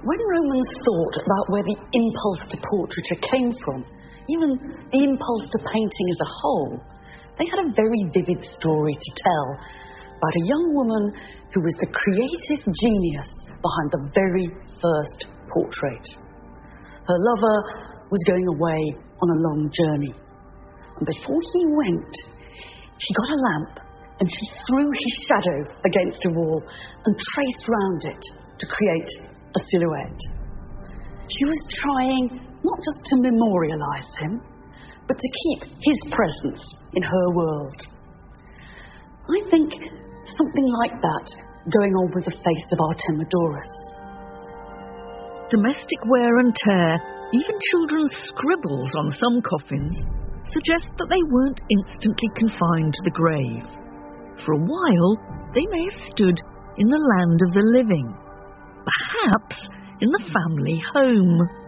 When Romans thought about where the impulse to portraiture came from, even the impulse to painting as a whole, they had a very vivid story to tell about a young woman who was the creative genius behind the very first portrait. Her lover was going away on a long journey, and before he went, she got a lamp and she threw his shadow against a wall and traced round it to create a silhouette. She was trying not just to memorialise him, but to keep his presence in her world. I think something like that going on with the face of Artemidorus. Domestic wear and tear, even children's scribbles on some coffins, suggest that they weren't instantly confined to the grave. For a while, they may have stood in the land of the living, perhaps in the family home.